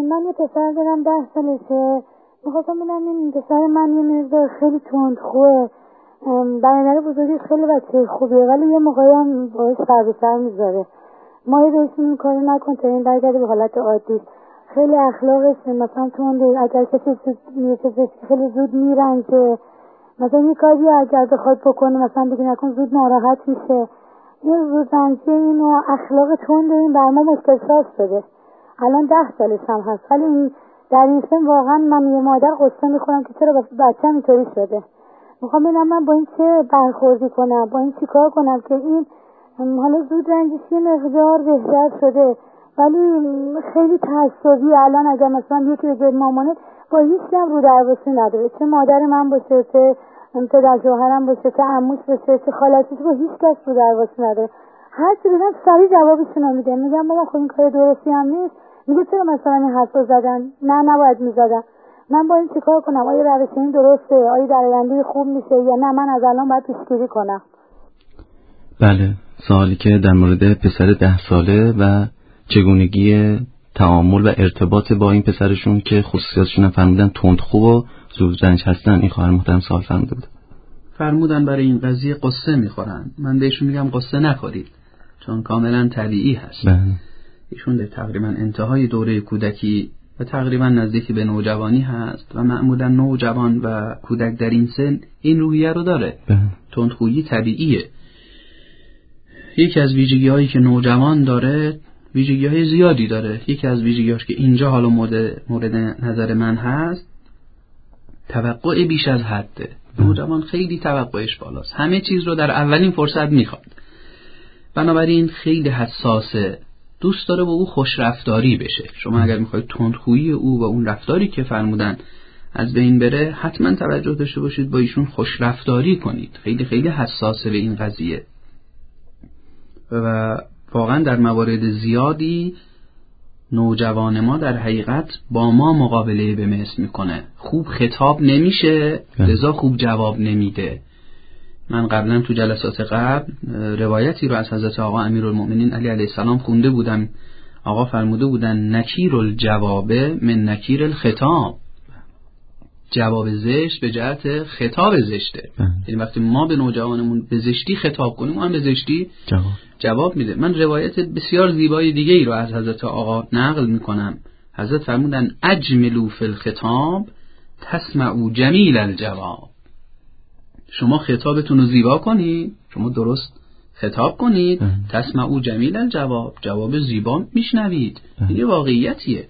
من یه پسر دارم 10 سالشه. میخواستم ببینم این پسر من یه مقدار خیلی تندخوه، برادر بزرگش خیلی بچه خوبیه ولی یه موقعی هم باعث سر سر میذاره. ما بهش این کارو نکن تا این برگرده به حالت عادی. خیلی اخلاقش مثلا تنده، اگر کسی خیلی زود میرنجه، مثلا یه کاری اگر بخواد بکنه مثلا بگی نکن زود ناراحت میشه. یه زود رنجه این و اخلاق تنده این بر ما مشکل ساز شده. الان 10 سالش هم هست ولی این در این سن واقعا من یه مادر قصه میخورم که چرا بچه‌م اینطوری شده. میخوام ببینم من با این چه برخوردی کنم، با این چیکار کنم که این حالا زود رنجش یه مقدار بهتر شده ولی خیلی تعصبی. الان اگر مثلا یکی به مامانه با هیچ هم رو درواسی نداره، چه مادر من باشه، چه پدر شوهرم باشه، چه عموش باشه، چه خالتش، با هیچ کس رو درواسی نداره. هر چی بگم سریع جوابشون میده. میگم مامان خب این کار درستی هم نیست. میگه چرا مثلا این حرفو زدن؟ نه نباید میزدن. من با این چیکار کنم؟ آیا روش این درسته؟ آیا در آینده خوب میشه یا نه من از الان باید پیشگیری کنم؟ بله، سوالی که در مورد پسر 10 ساله و چگونگی تعامل و ارتباط با این پسرشون که خصوصیاتشون هم فرمودن تندخو و زودرنج هستن، این خواهر محترم سوال فرموده بود. فرمودن برای این قضیه قصه میخورن. من بهشون میگم قصه نخورید چون کاملا طبیعی هست. ایشون تقریبا انتهای دوره کودکی و تقریبا نزدیکی به نوجوانی هست و معمولا نوجوان و کودک در این سن این روحیه رو داره. تندخویی طبیعیه. یکی از ویژگی‌هایی که نوجوان داره ویژگی‌های زیادی داره. یکی از ویژگی‌هاش که اینجا حالا مورد نظر من هست توقع بیش از حده. نوجوان خیلی توقعش بالاست، همه چیز رو در اولین فرصت میخواد، بنابراین خیلی حساسه، دوست داره با او خوش رفتاری بشه. شما اگر میخواید تندخویی او و اون رفتاری که فرمودن از بین بره حتما توجه داشته باشید با ایشون خوش رفتاری کنید. خیلی خیلی حساسه به این قضیه و واقعا در موارد زیادی نوجوان ما در حقیقت با ما مقابله به مثل میکنه. خوب خطاب نمیشه لذا خوب جواب نمیده. من قبلا تو جلسات قبل روایتی رو از حضرت آقا امیرالمؤمنین علی علیه السلام خونده بودم. آقا فرموده بودن نکیر الجواب من نکیر الخطاب. جواب زشت به جهت خطاب زشته. یعنی وقتی ما به نوجوانمون به زشتی خطاب کنیم اون هم به زشتی جواب میده. من روایت بسیار زیبای دیگه ای رو از حضرت آقا نقل میکنم. حضرت فرمودن اجملوا فی الخطاب تسمعوا جمیل الجواب. شما خطابتون رو زیبا کنید، شما درست خطاب کنید، تسمعوا جمیل الجواب، جواب زیبا میشنوید. این واقعیتیه.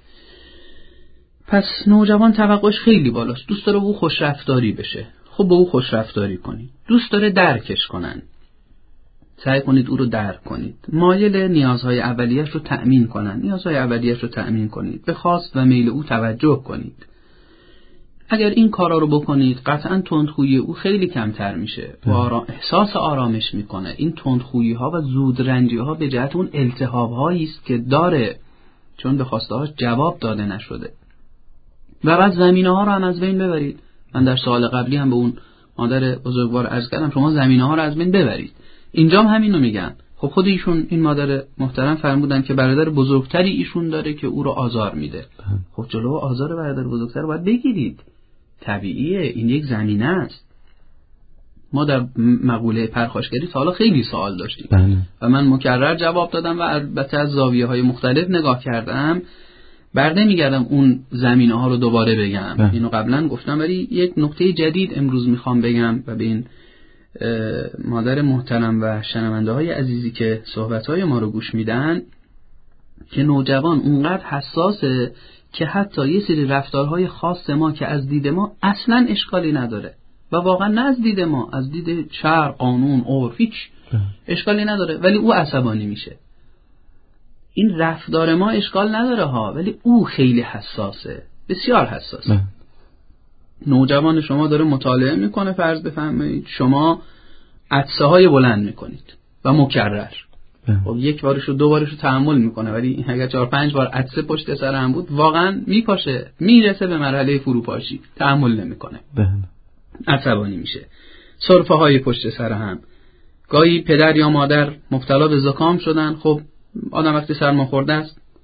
پس نوجوان توقعش خیلی بالاست، دوست داره او خوش رفتاری بشه. خب با او خوش رفتاری کنید. دوست داره درکش کنن، سعی کنید او رو درک کنید. مایل نیازهای اولیه‌اش رو تأمین کنن، نیازهای اولیه‌اش رو تأمین کنید. به خواست و میل او توجه کنید. اگر این کارا رو بکنید قطعاً تندخویی او خیلی کمتر میشه و احساس آرامش میکنه. این تندخویی ها و زودرنجی ها به جهت اون التهاب هایی است که داره چون به خواسته هاش جواب داده نشده. و بعد زمینه ها رو هم از بین ببرید. من در سوال قبلی هم به اون مادر بزرگوار عرض کردم شما زمینه ها رو از بین ببرید. اینجا هم همین رو میگن. خب خود ایشون این مادر محترم فرمودن که برادر بزرگتری ایشون داره که او رو آزار میده. خب جلو آزار برادر بزرگتر رو باید بگیرید. طبیعیه، این یک زمینه است. ما در مقوله پرخاشگری تا حالا خیلی سوال داشتیم و من مکرر جواب دادم و البته از زاویه‌های مختلف نگاه کردم. برده میگردم اون زمینه ها رو دوباره بگم. اینو قبلا گفتم ولی یک نکته جدید امروز میخوام بگم و به این مادر محترم و شنونده های عزیزی که صحبت های ما رو گوش میدن که نوجوان اونقدر حساسه که حتی یه سری رفتارهای خاص ما که از دید ما اصلا اشکالی نداره و واقعا نه از دید ما، از دید شرع، قانون، عرف هیچ اشکالی نداره ولی او عصبانی میشه. این رفتار ما اشکال نداره ها ولی او خیلی حساسه، بسیار حساسه. نوجوان شما داره مطالعه میکنه، فرض بفرمایید شما عطسه های بلند میکنید و مکرر. خب یک بارش و دو بارش رو تحمل میکنه ولی اگر 4-5 بار عطسه پشت سر هم بود واقعا میپاشه، میرسه به مرحله فروپاشی، تحمل نمیکنه، عصبانی میشه. سرفه های پشت سر هم، گاهی پدر یا مادر مبتلا به زکام شدن. خب آدم وقتی سرما خورده است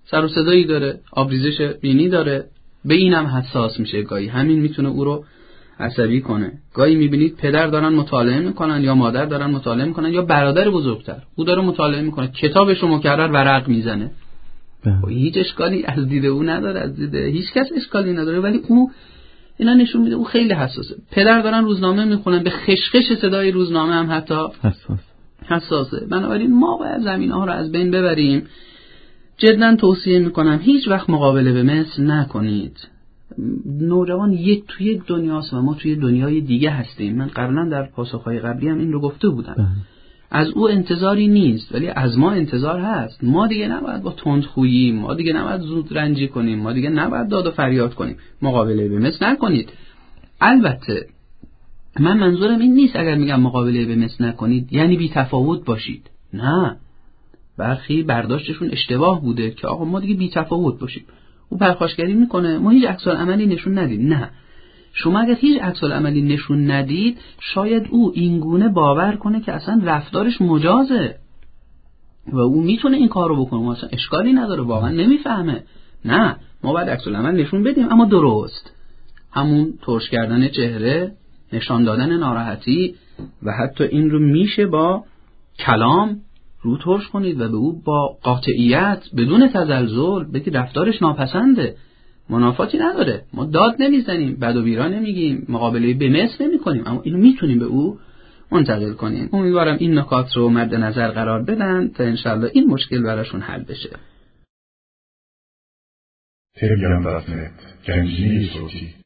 سر و صدایی داره، آبریزش بینی داره، به اینم حساس میشه. گاهی همین میتونه او رو عصبی کنه. گاهی میبینید پدر دارن مطالعه میکنن یا مادر دارن مطالعه میکنن یا برادر بزرگتر او داره مطالعه میکنه، کتابش رو مکرر ورق میزنه. هیچ اشکالی از دید او نداره، از دید هیچ کس اشکالی نداره، ولی او اینا نشون میده او خیلی حساسه. پدر دارن روزنامه میخونن، به خشخش صدای روزنامه هم حتی حساسه. بنابراین ما باید زمینه‌ها رو از بین ببریم. جداً توصیه میکنم هیچ وقت مقابله به مثل نکنید. نوجوان توی یک دنیاست و ما توی دنیای دیگه هستیم. من قبلا در پاسخهای قبلی هم این رو گفته بودم. از او انتظاری نیست ولی از ما انتظار هست. ما دیگه نباید با تندخویی، ما دیگه نباید زود رنجی کنیم، ما دیگه نباید داد و فریاد کنیم. مقابله به مثل نکنید. البته من منظورم این نیست اگر میگم مقابله به مثل نکنید یعنی بی تفاوت باشید. نه، برخی برداشتشون اشتباه بوده که آقا ما دیگه بی تفاوت باشیم. او پرخاشگری میکنه ما هیچ عکس العملی نشون ندیم. نه، شما اگر هیچ عکس العملی نشون ندید شاید او اینگونه باور کنه که اصلا رفتارش مجازه و او میتونه این کارو بکنه، اصلا اشکالی نداره، واقعا نمیفهمه. نه، ما باید عکس العمل نشون بدیم اما درست، همون ترش کردن چهره، نشان دادن ناراحتی و حتی این رو میشه با کلام رو ترش کنید و به او با قاطعیت بدون تزلزل بگید رفتارش ناپسنده، منافاتی نداره، ما داد نمیزنیم، بد و بیرا نمیگیم، مقابله به مثل نمی کنیم، اما اینو میتونیم به او منتقل کنیم. امیدوارم این نکات رو مد نظر قرار بدن تا انشالله این مشکل براشون حل بشه. تلگرام.net گنجینه صوتی